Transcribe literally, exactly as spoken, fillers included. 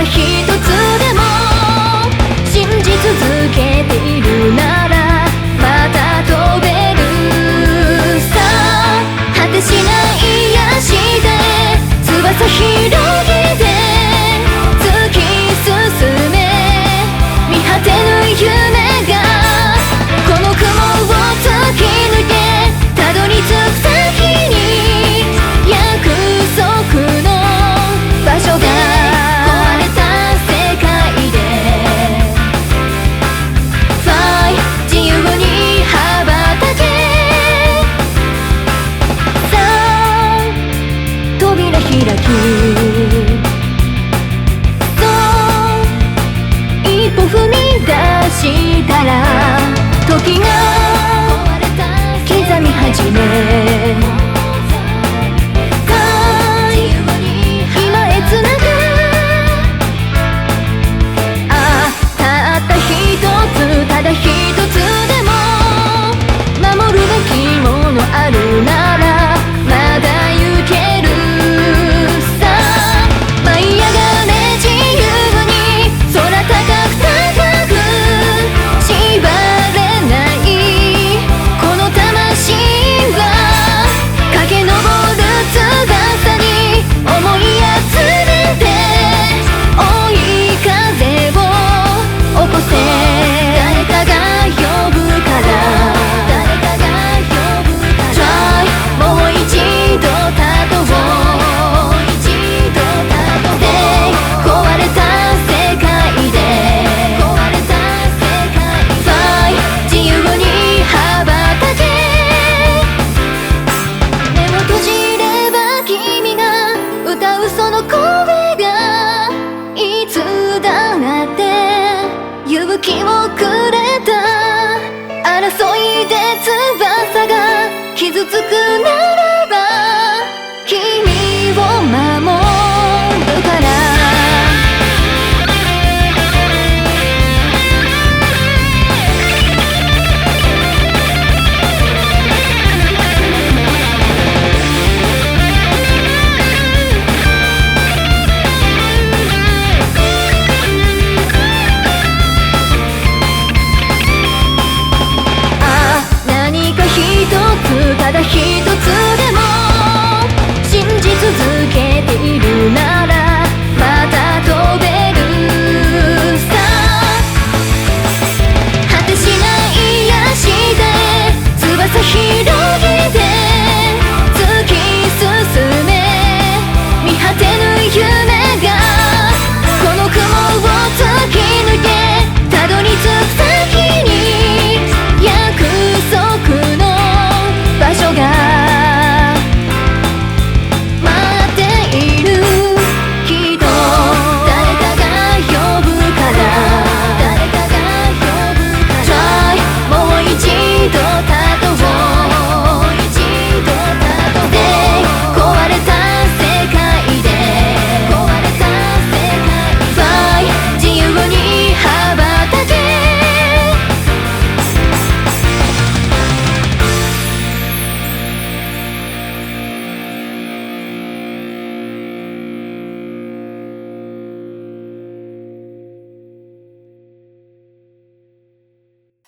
一つでも信じ続けているならまた飛べるさ。果てしない癒して翼広げて突き進め、見果てぬ夢がこの雲を突き抜けたどり着く先に約束の場所が壊れた世界で Fly 自由に羽ばたけ。さあ扉開き、そう一歩踏み出したら時が刻み始め、今へつなぐ。ああたった一つ、ただ一つでも守るべきものあるならまだ行けるさ。舞い上がれ自由に空高く高く縛れないこの魂は駆け上る翼に思い集めて追い風を起こせ。誰かが呼ぶから誰かが呼ぶから Try もう一度立とう、もう一度立とう。壊れた世界で壊れた世界で Fly 自由に羽ばたけ。目を閉じれば君が歌うその声がいつだって勇気をくれた。争いで翼が傷つくなら